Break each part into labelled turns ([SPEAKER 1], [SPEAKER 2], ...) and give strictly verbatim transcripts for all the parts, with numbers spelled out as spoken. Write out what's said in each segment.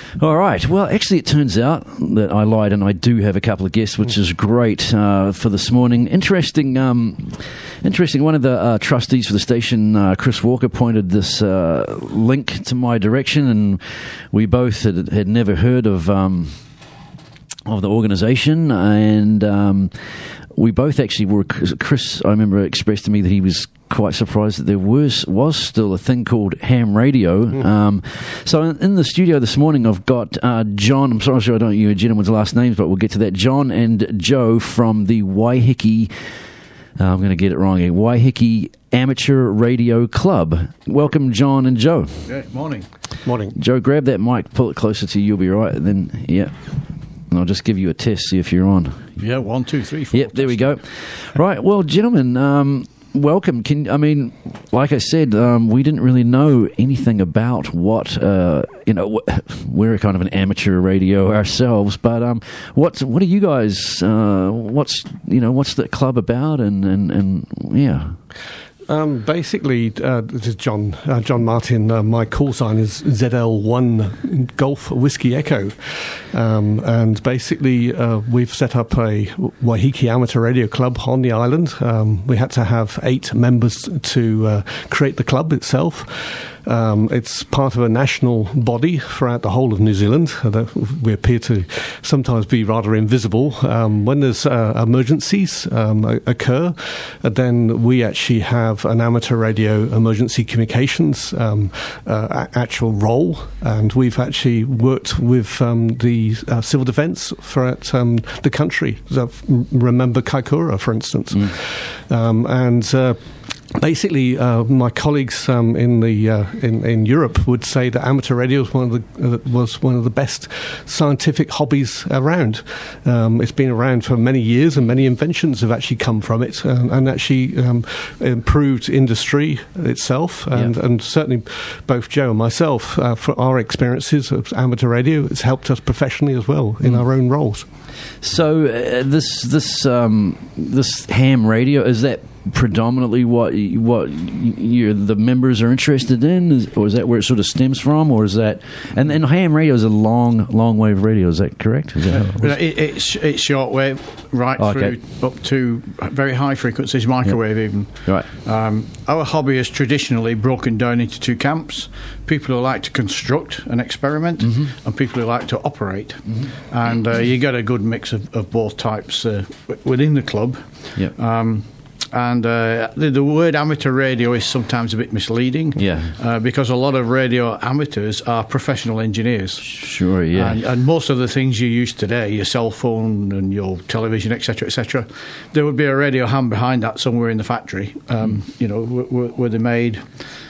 [SPEAKER 1] All right. Well, actually, it turns out that I lied, and I do have a couple of guests, which is great uh, for this morning. Interesting. Um, interesting. One of the uh, trustees for the station, uh, Chris Walker, pointed this uh, link to my direction, and we both had, had never heard of um, of the organisation, and um, we both actually were. Chris, I remember, expressed to me that he was quite surprised that there was was still a thing called ham radio. Mm. Um, so in, in the studio this morning, I've got uh, John. I'm sorry, I don't know your gentlemen's last names, but we'll get to that. John and Joe from the Waiheke. Uh, I'm going to get it wrong here. Waiheke Amateur Radio Club. Welcome, John and Joe.
[SPEAKER 2] Yeah, morning.
[SPEAKER 3] Morning.
[SPEAKER 1] Joe, grab that mic, pull it closer to you. You'll be right. And then, yeah. And I'll just give you a test, see if you're on.
[SPEAKER 2] Yeah, one, two, three, four.
[SPEAKER 1] Yep, there we go. Right, well, gentlemen, um, welcome. Can I mean, like I said, um, we didn't really know anything about what uh, you know. We're kind of an amateur radio ourselves, but um, what's what are you guys? Uh, what's you know, what's the club about? And and, and yeah.
[SPEAKER 3] Um, basically, uh, this is John uh, John Martin. Uh, my call sign is Z L one Golf Whiskey Echo, um, and basically uh, we've set up a Waiheke Amateur Radio Club on the island. Um, we had to have eight members to uh, create the club itself. Um, it's part of a national body throughout the whole of New Zealand. Uh, we appear to sometimes be rather invisible. Um, when there's uh, emergencies um, occur, uh, then we actually have an amateur radio emergency communications um, uh, actual role, and we've actually worked with um, the uh, civil defence throughout um, the country. So remember Kaikoura, for instance, mm. um, and uh, Basically, uh, my colleagues um, in the uh, in, in Europe would say that amateur radio was one of the uh, was one of the best scientific hobbies around. Um, it's been around for many years, and many inventions have actually come from it, uh, and actually um, improved industry itself. And, yeah. and certainly, both Joe and myself, uh, for our experiences of amateur radio, it's helped us professionally as well in mm. our own roles.
[SPEAKER 1] So uh, this this um, this ham radio, is that predominantly what what you the members are interested in, is, or is that where it sort of stems from, or is that and then ham radio is a long long wave radio, is that correct? Is that
[SPEAKER 2] uh, it, it's it's shortwave right oh, through okay. up to very high frequencies, microwave yep. even.
[SPEAKER 1] Right.
[SPEAKER 2] Um, our hobby is traditionally broken down into two camps: people who like to construct and experiment, mm-hmm. and people who like to operate. Mm-hmm. And uh, you get a good mix of, of both types uh, w- within the club.
[SPEAKER 1] Yep.
[SPEAKER 2] Um, And uh, the, the word amateur radio is sometimes a bit misleading,
[SPEAKER 1] yeah,
[SPEAKER 2] uh, because a lot of radio amateurs are professional engineers.
[SPEAKER 1] Sure, yeah.
[SPEAKER 2] And, and most of the things you use today, your cell phone and your television, et cetera, et cetera, there would be a radio hand behind that somewhere in the factory, um, mm. you know, where, where they're made.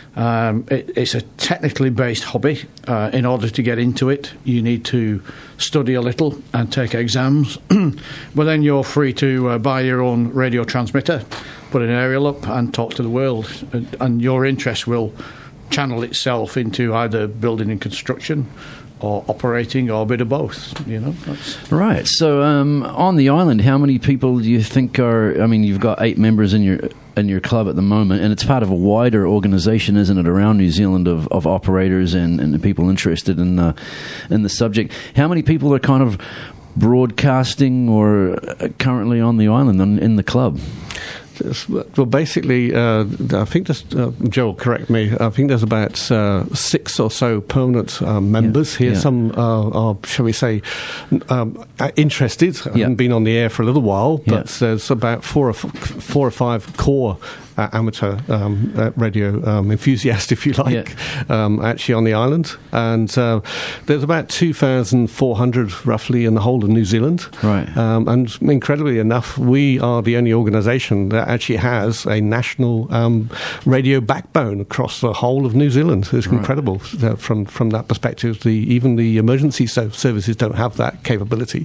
[SPEAKER 2] Um, it, it's a technically based hobby. Uh, in order to get into it, you need to study a little and take exams. But then you're free to uh, buy your own radio transmitter, put an aerial up and talk to the world. And, and your interest will channel itself into either building and construction or operating, or a bit of both, you know. That's
[SPEAKER 1] right. So um, on the island, how many people do you think are, I mean, you've got eight members in your in your club at the moment, and it's part of a wider organisation, isn't it, around New Zealand of, of operators and, and people interested in, uh, in the subject. How many people are kind of broadcasting or currently on the island in, in the club?
[SPEAKER 3] Well, basically, uh, I think there's, uh, Joel, correct me, I think there's about uh, six or so permanent uh, members yeah, here. Yeah. Some uh, are, shall we say, um, interested, yeah. haven't been on the air for a little while, but yeah. there's about four or, f- four or five core Uh, amateur um, uh, radio um, enthusiast, if you like, yeah. um, actually on the island. And uh, there's about two thousand four hundred roughly in the whole of New Zealand.
[SPEAKER 1] Right.
[SPEAKER 3] Um, and incredibly enough, we are the only organisation that actually has a national um, radio backbone across the whole of New Zealand. It's right. incredible uh, from, from that perspective. The, even the emergency so- services don't have that capability.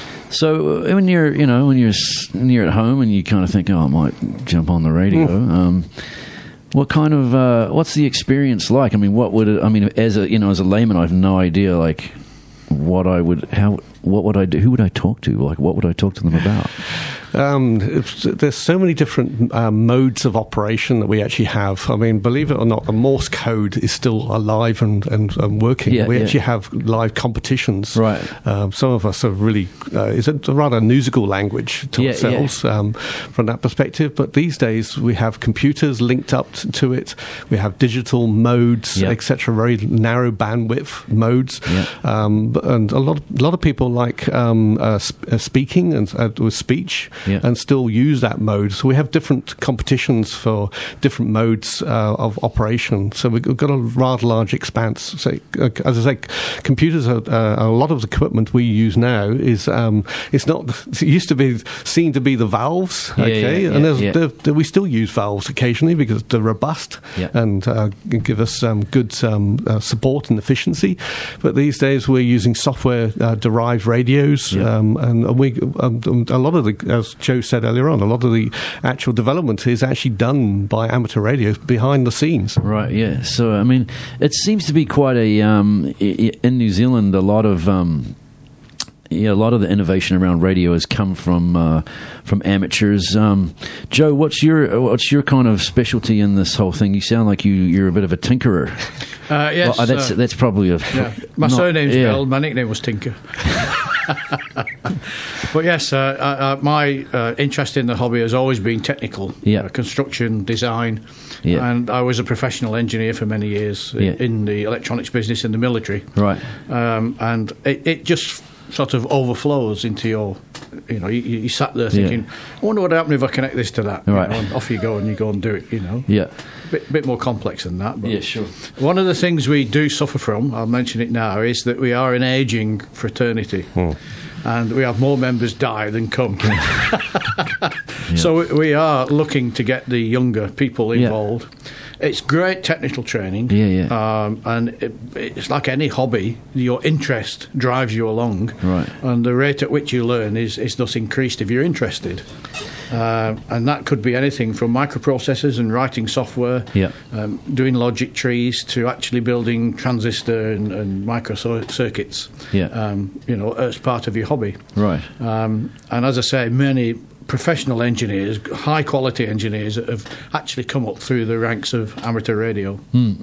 [SPEAKER 1] So when you're, you know, when you're when you're at home and you kind of think, oh, I might jump on the radio. Mm. Um, what kind of uh, what's the experience like? I mean, what would it, I mean, as a you know, as a layman, I have no idea like what I would how what would I do? Who would I talk to? Like, what would I talk to them about?
[SPEAKER 3] Um, it's, there's so many different uh, modes of operation that we actually have. I mean, believe it or not, the Morse code is still alive and, and, and working.
[SPEAKER 1] Yeah,
[SPEAKER 3] we
[SPEAKER 1] yeah.
[SPEAKER 3] actually have live competitions.
[SPEAKER 1] Right.
[SPEAKER 3] Um, some of us are really, uh, it's a rather musical language to
[SPEAKER 1] Yeah,
[SPEAKER 3] ourselves
[SPEAKER 1] yeah.
[SPEAKER 3] Um, from that perspective. But these days we have computers linked up t- to it. We have digital modes,
[SPEAKER 1] Yeah.
[SPEAKER 3] et cetera, very narrow bandwidth modes.
[SPEAKER 1] Yeah.
[SPEAKER 3] Um, b- and a lot, a lot of people like um, uh, sp- uh, speaking and uh, with speech
[SPEAKER 1] Yeah.
[SPEAKER 3] and still use that mode. So we have different competitions for different modes uh, of operation. So we've got a rather large expanse. So, uh, as I say, computers are uh, a lot of the equipment we use now is um, it's not. It used to be seen to be the valves,
[SPEAKER 1] Yeah,
[SPEAKER 3] okay,
[SPEAKER 1] yeah,
[SPEAKER 3] and
[SPEAKER 1] yeah,
[SPEAKER 3] there's,
[SPEAKER 1] yeah.
[SPEAKER 3] there, there, we still use valves occasionally because they're robust
[SPEAKER 1] Yeah.
[SPEAKER 3] and uh, give us um, good um, uh, support and efficiency. But these days we're using software uh, derived radios,
[SPEAKER 1] Yeah.
[SPEAKER 3] um, and we um, a lot of the, as Joe said earlier on, a lot of the actual development is actually done by amateur radios behind the scenes.
[SPEAKER 1] Right, yeah. So, I mean, it seems to be quite a, um, i- i- in New Zealand, a lot of, um, yeah, a lot of the innovation around radio has come from uh, from amateurs. Um, Joe, what's your what's your kind of specialty in this whole thing? You sound like you you're a bit of a tinkerer.
[SPEAKER 2] Uh, yes,
[SPEAKER 1] Well, that's
[SPEAKER 2] uh,
[SPEAKER 1] that's probably a
[SPEAKER 2] yeah. My
[SPEAKER 1] not-
[SPEAKER 2] surname's
[SPEAKER 1] yeah.
[SPEAKER 2] Bell. My nickname was Tinker. But yes, uh, uh, uh, my uh, interest in the hobby has always been technical,
[SPEAKER 1] Yeah.
[SPEAKER 2] uh, construction, design,
[SPEAKER 1] Yeah.
[SPEAKER 2] and I was a professional engineer for many years i-
[SPEAKER 1] Yeah.
[SPEAKER 2] in the electronics business in the military.
[SPEAKER 1] Right.
[SPEAKER 2] Um, and it, it just sort of overflows into your, you know, you, you sat there thinking,
[SPEAKER 1] Yeah.
[SPEAKER 2] I wonder what would happen if I connect this to that. you
[SPEAKER 1] Right.
[SPEAKER 2] know, and off you go and you go and do it, you know.
[SPEAKER 1] Yeah.
[SPEAKER 2] Bit, bit more complex than that. But
[SPEAKER 1] Yeah, sure.
[SPEAKER 2] One of the things we do suffer from, I'll mention it now, is that we are an ageing fraternity. And we have more members die than come. So we- we are looking to get the younger people
[SPEAKER 1] Yeah.
[SPEAKER 2] involved. It's great technical training.
[SPEAKER 1] Yeah, yeah.
[SPEAKER 2] Um, and it, it's like any hobby, your interest drives you along.
[SPEAKER 1] Right.
[SPEAKER 2] And the rate at which you learn is, is thus increased if you're interested. Uh, and that could be anything from microprocessors and writing software,
[SPEAKER 1] Yeah.
[SPEAKER 2] um, doing logic trees, to actually building transistor and, and micro cir- circuits.
[SPEAKER 1] Yeah.
[SPEAKER 2] Um, you know, as part of your hobby.
[SPEAKER 1] Right.
[SPEAKER 2] Um, and as I say, many professional engineers, high quality engineers, have actually come up through the ranks of amateur radio.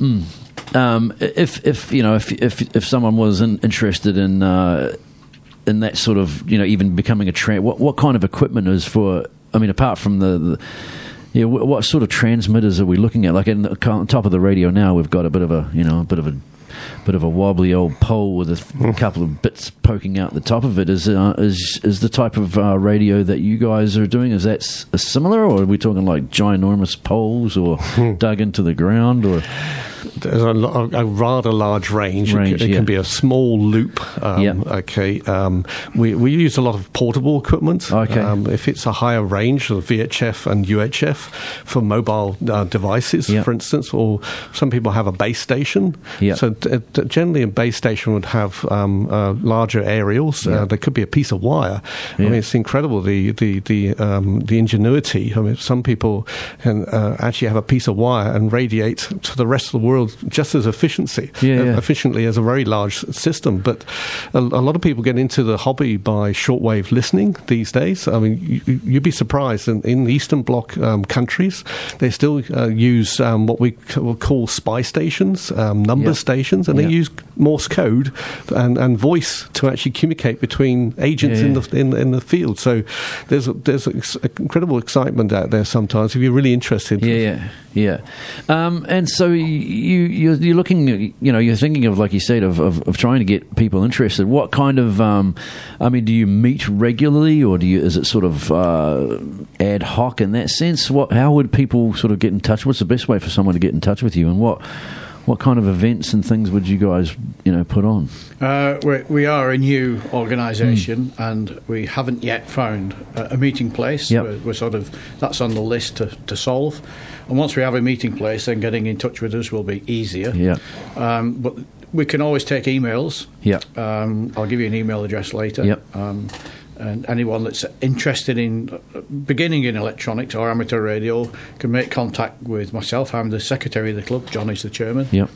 [SPEAKER 1] Um, if if you know if if if someone was in, interested in uh, in that sort of, you know, even becoming a trend, what what kind of equipment is for? I mean, apart from the, the yeah, what, what sort of transmitters are we looking at? Like in the, on top of the radio now, we've got a bit of a, you know, a bit of a bit of a wobbly old pole with a th- couple of bits poking out the top of it. Is uh, is is the type of uh, radio that you guys are doing? Is that s- similar, or are we talking like ginormous poles, or dug into the ground, or?
[SPEAKER 3] There's a, lo- a rather large range.
[SPEAKER 1] Range,
[SPEAKER 3] it can, it
[SPEAKER 1] yeah.
[SPEAKER 3] can be a small loop. Um,
[SPEAKER 1] Yeah.
[SPEAKER 3] Okay. Um, we we use a lot of portable equipment.
[SPEAKER 1] Okay.
[SPEAKER 3] Um, if it's a higher range, of V H F and U H F for mobile uh, devices,
[SPEAKER 1] Yeah.
[SPEAKER 3] for instance, or some people have a base station.
[SPEAKER 1] Yeah.
[SPEAKER 3] So t- t- generally, a base station would have um, uh, larger aerials.
[SPEAKER 1] Yeah.
[SPEAKER 3] Uh, there could be a piece of wire. I
[SPEAKER 1] Yeah.
[SPEAKER 3] mean, it's incredible the the the um, the ingenuity. I mean, some people can uh, actually have a piece of wire and radiate to the rest of the world just as efficiency,
[SPEAKER 1] Yeah,
[SPEAKER 3] uh,
[SPEAKER 1] yeah.
[SPEAKER 3] efficiently as a very large system. But a, a lot of people get into the hobby by shortwave listening these days. I mean, you, you'd be surprised in, in the Eastern Bloc um, countries, they still uh, use um, what we c- will call spy stations, um, number
[SPEAKER 1] Yeah.
[SPEAKER 3] stations, and
[SPEAKER 1] Yeah.
[SPEAKER 3] they use Morse code and, and voice to actually communicate between agents
[SPEAKER 1] Yeah,
[SPEAKER 3] in
[SPEAKER 1] yeah.
[SPEAKER 3] the in, in the field. So there's a, there's a, ex- incredible excitement out there sometimes if you're really interested.
[SPEAKER 1] Yeah, yeah, yeah. Um, and so you, you're, you're looking, you know, you're thinking of, like you said, of, of, of trying to get people interested. What kind of, um, I mean, do you meet regularly, or do you, is it sort of uh, ad hoc in that sense? What, how would people sort of get in touch? What's the best way for someone to get in touch with you, and what what kind of events and things would you guys, you know, put on?
[SPEAKER 2] Uh, we, we are a new organisation, and we haven't yet found a, a meeting place.
[SPEAKER 1] Yep.
[SPEAKER 2] We're, we're sort of, that's on the list to, to solve. And once we have a meeting place, then getting in touch with us will be easier.
[SPEAKER 1] Yeah,
[SPEAKER 2] Um, but we can always take emails.
[SPEAKER 1] yeah,
[SPEAKER 2] Um, I'll give you an email address later.
[SPEAKER 1] Yep.
[SPEAKER 2] Um, and anyone that's interested in uh, beginning in electronics or amateur radio can make contact with myself. I'm the secretary of the club. John is the chairman.
[SPEAKER 1] yeah.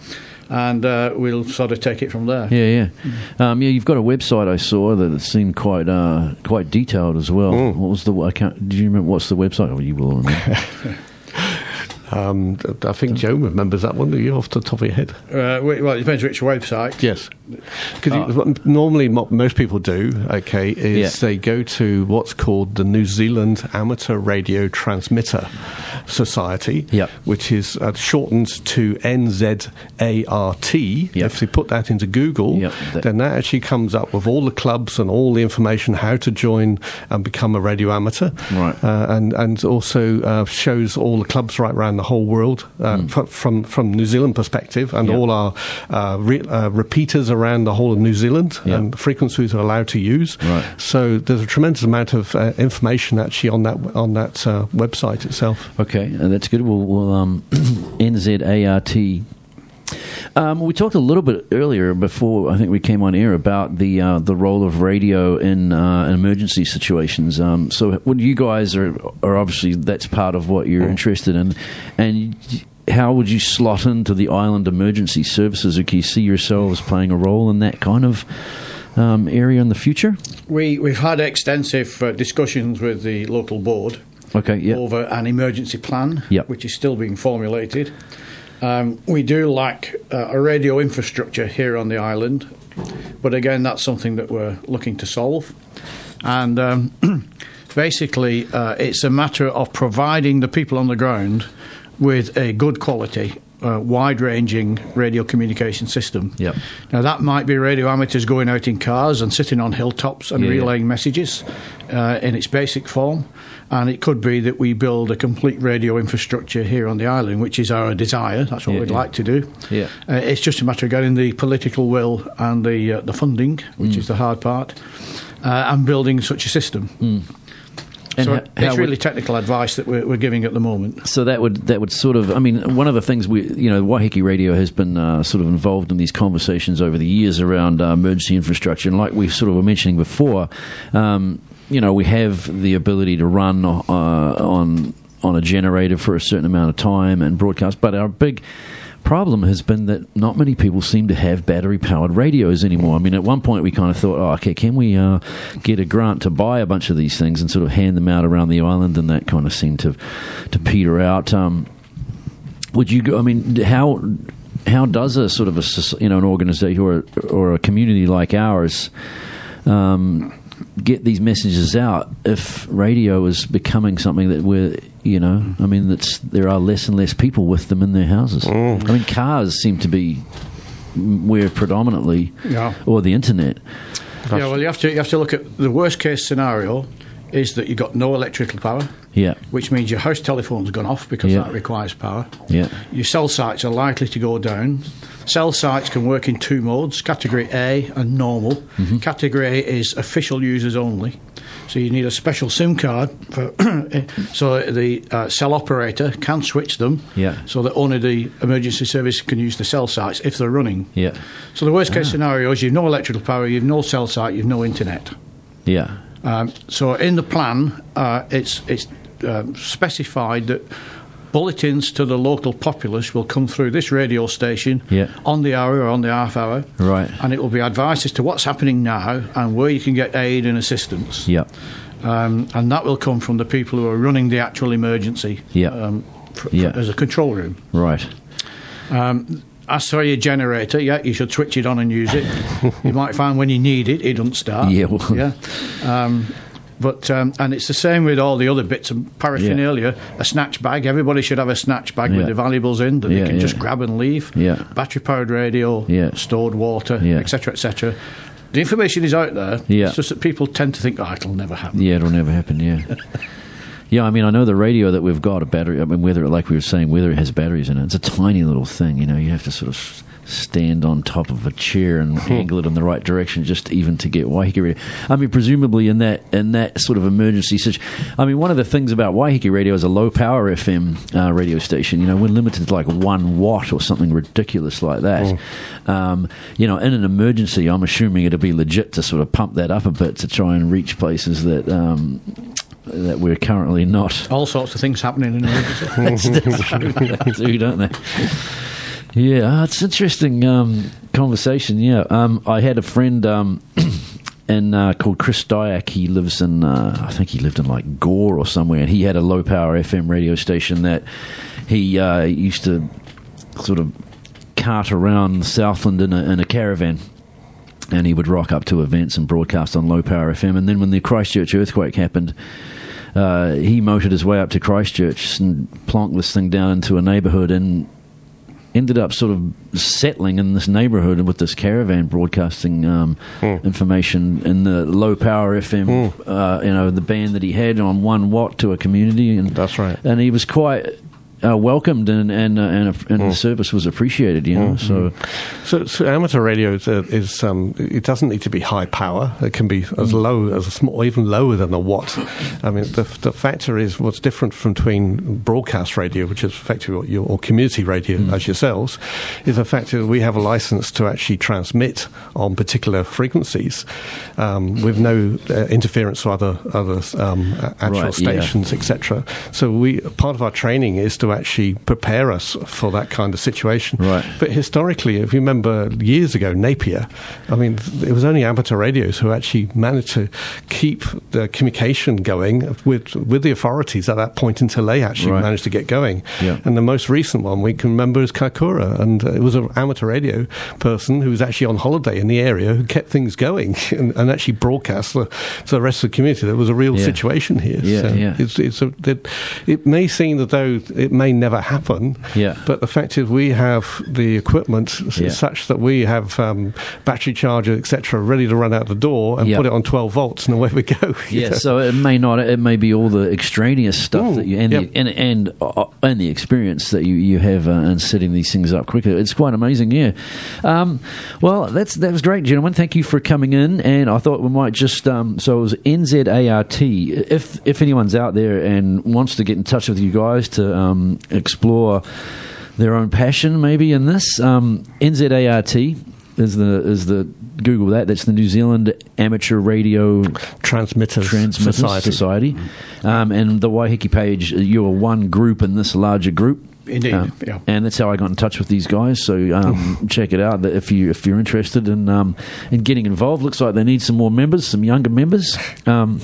[SPEAKER 2] and uh, we'll sort of take it from there.
[SPEAKER 1] Yeah, yeah, mm. um, yeah. You've got a website I saw that seemed quite uh, quite detailed as well. Mm. What was the? I can't. Do you remember what's the website? Oh, you will remember.
[SPEAKER 3] Um, I think Joe remembers that one. Are you off the top of your head?
[SPEAKER 2] Uh, well, it depends which website.
[SPEAKER 3] Yes, because uh, normally what most people do, okay, is
[SPEAKER 1] yeah.
[SPEAKER 3] they go to what's called the New Zealand Amateur Radio Transmitter Society,
[SPEAKER 1] yep.
[SPEAKER 3] which is uh, shortened to N Z A R T.
[SPEAKER 1] Yep.
[SPEAKER 3] If they put that into Google,
[SPEAKER 1] yep. that
[SPEAKER 3] then that actually comes up with all the clubs and all the information how to join and become a radio amateur,
[SPEAKER 1] right?
[SPEAKER 3] Uh, and and also uh, shows all the clubs right around the whole world uh, mm. f- from from New Zealand perspective, and yep. all our uh, re- uh, repeaters around the whole of New Zealand
[SPEAKER 1] yep.
[SPEAKER 3] and frequencies are allowed to use.
[SPEAKER 1] Right.
[SPEAKER 3] So there's a tremendous amount of uh, information actually on that on that uh, website itself.
[SPEAKER 1] Okay, uh, that's good. We'll, we'll um, N Z A R T. Um, we talked a little bit earlier before I think we came on air about the uh, the role of radio in uh, emergency situations. Um, so, when you guys are are obviously that's part of what you're mm. interested in, and how would you slot into the island emergency services? Or can you see yourselves playing a role in that kind of um, area in the future?
[SPEAKER 2] We we've had extensive uh, discussions with the local board.
[SPEAKER 1] Okay, yeah.
[SPEAKER 2] Over an emergency plan,
[SPEAKER 1] yep.
[SPEAKER 2] which is still being formulated. Um, we do lack uh, a radio infrastructure here on the island, but again, that's something that we're looking to solve. And um, basically, uh, it's a matter of providing the people on the ground with a good quality, uh, wide-ranging radio communication system.
[SPEAKER 1] Yep.
[SPEAKER 2] Now, that might be radio amateurs going out in cars and sitting on hilltops and
[SPEAKER 1] yeah,
[SPEAKER 2] relaying
[SPEAKER 1] yeah.
[SPEAKER 2] messages uh, in its basic form. And it could be that we build a complete radio infrastructure here on the island, which is our desire. That's what
[SPEAKER 1] yeah,
[SPEAKER 2] we'd
[SPEAKER 1] yeah.
[SPEAKER 2] like to do.
[SPEAKER 1] Yeah.
[SPEAKER 2] Uh, it's just a matter of getting the political will and the uh, the funding, which
[SPEAKER 1] mm.
[SPEAKER 2] is the hard part, uh, and building such a system.
[SPEAKER 1] Mm. And
[SPEAKER 2] so
[SPEAKER 1] how,
[SPEAKER 2] it's
[SPEAKER 1] how
[SPEAKER 2] really
[SPEAKER 1] would,
[SPEAKER 2] technical advice that we're, we're giving at the moment.
[SPEAKER 1] So that would that would sort of, I mean, one of the things we, you know, Waiheke Radio has been uh, sort of involved in these conversations over the years around uh, emergency infrastructure, and like we sort of were mentioning before, um, you know, we have the ability to run uh, on on a generator for a certain amount of time and broadcast, but our big problem has been that not many people seem to have battery-powered radios anymore. I mean, at one point we kind of thought, oh, okay, can we uh, get a grant to buy a bunch of these things and sort of hand them out around the island, and that kind of seemed to to peter out. Um, would you go, I mean, how how does a sort of a, you know, an organisation or a, or a community like ours um, get these messages out if radio is becoming something that we're, you know, I mean, that's there are less and less people with them in their houses. Mm. I mean, cars seem to be where predominantly,
[SPEAKER 2] yeah.
[SPEAKER 1] or the internet.
[SPEAKER 2] Yeah, well, you have to you have to look at the worst case scenario is that you've got no electrical power.
[SPEAKER 1] Yeah.
[SPEAKER 2] Which means your house telephone's gone off because
[SPEAKER 1] yeah.
[SPEAKER 2] that requires power.
[SPEAKER 1] Yeah.
[SPEAKER 2] Your cell sites are likely to go down. Cell sites can work in two modes, Category A and normal. Mm-hmm. Category A is official users only. So you need a special SIM card for so the uh, cell operator can switch them
[SPEAKER 1] yeah.
[SPEAKER 2] so that only the emergency service can use the cell sites if they're running.
[SPEAKER 1] Yeah.
[SPEAKER 2] So the worst case
[SPEAKER 1] ah.
[SPEAKER 2] scenario is you've no electrical power, you've no cell site, you've no internet.
[SPEAKER 1] Yeah.
[SPEAKER 2] Um, so in the plan, uh, it's it's um, specified that bulletins to the local populace will come through this radio station
[SPEAKER 1] yeah.
[SPEAKER 2] on the hour or on the half hour.
[SPEAKER 1] Right.
[SPEAKER 2] And it will be advice as to what's happening now and where you can get aid and assistance.
[SPEAKER 1] Yeah.
[SPEAKER 2] Um, and that will come from the people who are running the actual emergency
[SPEAKER 1] yeah.
[SPEAKER 2] um, for,
[SPEAKER 1] yeah.
[SPEAKER 2] for, as a control room.
[SPEAKER 1] Right.
[SPEAKER 2] Um, as for your generator, yeah, you should switch it on and use it. You might find when you need it, it doesn't start.
[SPEAKER 1] Yeah. Well.
[SPEAKER 2] Yeah. Um, But um, and it's the same with all the other bits of paraphernalia. Yeah. A snatch bag. Everybody should have a snatch bag yeah. with the valuables in that
[SPEAKER 1] yeah,
[SPEAKER 2] they can
[SPEAKER 1] yeah.
[SPEAKER 2] just grab and leave.
[SPEAKER 1] Yeah.
[SPEAKER 2] Battery powered radio,
[SPEAKER 1] yeah.
[SPEAKER 2] stored water,
[SPEAKER 1] yeah.
[SPEAKER 2] et cetera, et cetera. The information is out there.
[SPEAKER 1] Yeah.
[SPEAKER 2] It's just that people tend to think, oh, it'll never happen.
[SPEAKER 1] Yeah, it'll never happen. Yeah. Yeah, I mean, I know the radio that we've got a battery. I mean, whether, like we were saying, whether it has batteries in it, it's a tiny little thing. You know, you have to sort of stand on top of a chair and angle it in the right direction just even to get Waiheke Radio. I mean, presumably in that in that sort of emergency situation. I mean, one of the things about Waiheke Radio is a low power F M uh, radio station. You know, we're limited to like one watt or something ridiculous like that. Mm. Um, you know, in an emergency, I'm assuming it'll be legit to sort of pump that up a bit to try and reach places that um, that we're currently not.
[SPEAKER 2] All sorts of things happening in emergency.
[SPEAKER 1] That's, that's true, that's true, don't they? Yeah, uh, it's interesting um, conversation. Yeah, um, I had a friend um, in, uh, called Chris Dyack. He lives in, uh, I think he lived in like Gore or somewhere, and he had a low power F M radio station that he uh, used to sort of cart around Southland in a, in a caravan. And he would rock up to events and broadcast on low power F M. And then when the Christchurch earthquake happened, uh, he motored his way up to Christchurch and plonked this thing down into a neighbourhood and ended up sort of settling in this neighbourhood with this caravan broadcasting um, mm. information in the low power F M, mm. uh, you know, the band that he had on one watt to a community. And
[SPEAKER 3] that's right.
[SPEAKER 1] And he was quite Uh, welcomed and and uh, and, uh, and mm. the service was appreciated, you know. Mm. So,
[SPEAKER 3] so, so amateur radio is, uh, is um, it doesn't need to be high power. It can be as mm. low as a small, or even lower than a watt. I mean, the the factor is what's different from between broadcast radio, which is effectively what your or community radio mm. as yourselves, is the fact that we have a license to actually transmit on particular frequencies um, with no uh, interference with other other um, actual
[SPEAKER 1] right,
[SPEAKER 3] stations,
[SPEAKER 1] yeah.
[SPEAKER 3] et cetera. So we part of our training is to actually prepare us for that kind of situation.
[SPEAKER 1] Right.
[SPEAKER 3] But historically, if you remember years ago, Napier, I mean, it was only amateur radios who actually managed to keep the communication going with with the authorities at that point until they actually
[SPEAKER 1] right.
[SPEAKER 3] managed to get going.
[SPEAKER 1] Yeah.
[SPEAKER 3] And the most recent one we can remember is Kaikoura, and uh, it was an amateur radio person who was actually on holiday in the area who kept things going and, and actually broadcast the, to the rest of the community. There was a real
[SPEAKER 1] yeah.
[SPEAKER 3] situation here.
[SPEAKER 1] Yeah,
[SPEAKER 3] so
[SPEAKER 1] yeah.
[SPEAKER 3] It's, it's a, it, it may seem as though it may never happen,
[SPEAKER 1] yeah.
[SPEAKER 3] but the fact is we have the equipment
[SPEAKER 1] yeah.
[SPEAKER 3] such that we have um, battery charger, et cetera, ready to run out the door and
[SPEAKER 1] yeah.
[SPEAKER 3] put it on twelve volts and away we go.
[SPEAKER 1] Yeah, so it may not, it may be all the extraneous stuff
[SPEAKER 3] Ooh,
[SPEAKER 1] that you, and,
[SPEAKER 3] yep.
[SPEAKER 1] the, and, and, uh, and the experience that you, you have uh, in setting these things up quicker. It's quite amazing, yeah. Um, well, that's that was great, gentlemen. Thank you for coming in, and I thought we might just, um, so it was N Z A R T. If, if anyone's out there and wants to get in touch with you guys to um, explore their own passion maybe in this, um, N Z A R T is the is the Google that that's the New Zealand Amateur Radio
[SPEAKER 3] Transmitters,
[SPEAKER 1] Transmitters
[SPEAKER 3] Society,
[SPEAKER 1] Society. Um, and the Waiheke page, you're one group in this larger group.
[SPEAKER 2] Indeed,
[SPEAKER 1] um,
[SPEAKER 2] yeah.
[SPEAKER 1] And that's how I got in touch with these guys. So um, check it out if you if you're interested in um, in getting involved. Looks like they need some more members, some younger members. Um,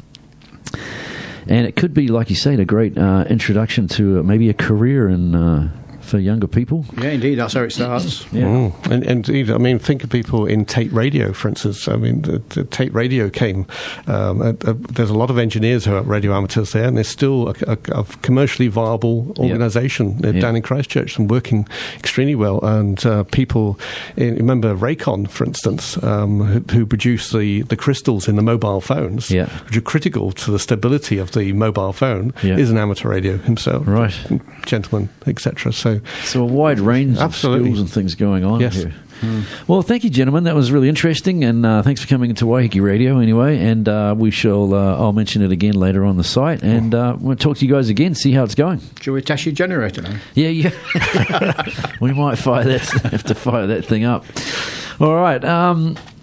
[SPEAKER 1] And it could be, like you said, a great uh, introduction to uh, maybe a career in uh, for younger people.
[SPEAKER 2] Yeah, indeed, that's how it starts.
[SPEAKER 1] Yeah.
[SPEAKER 3] Mm. And, and indeed, I mean, think of people in Tate Radio, for instance. I mean, the, the Tate Radio came. Um, uh, uh, there's a lot of engineers who are radio amateurs there, and there's still a, a, a commercially viable organisation
[SPEAKER 1] yep.
[SPEAKER 3] uh,
[SPEAKER 1] yep.
[SPEAKER 3] down in Christchurch and working extremely well. And uh, people, in, remember Raycon, for instance, um, who, who produced the, the crystals in the mobile phones,
[SPEAKER 1] yeah.
[SPEAKER 3] which are critical to the stability of the mobile phone,
[SPEAKER 1] yeah.
[SPEAKER 3] is an amateur radio himself.
[SPEAKER 1] Right.
[SPEAKER 3] Gentleman, et cetera. So,
[SPEAKER 1] so a wide range
[SPEAKER 3] absolutely.
[SPEAKER 1] of skills and things going on
[SPEAKER 3] yes.
[SPEAKER 1] here. Mm. Well, thank you, gentlemen. That was really interesting, and uh, thanks for coming into Waiheke Radio anyway. And uh, we shall, uh, I'll mention it again later on the site, and uh, we'll talk to you guys again, see how it's going.
[SPEAKER 2] Shall we test your generator now?
[SPEAKER 1] Yeah, yeah. We might fire that, have to fire that thing up. All right. Um,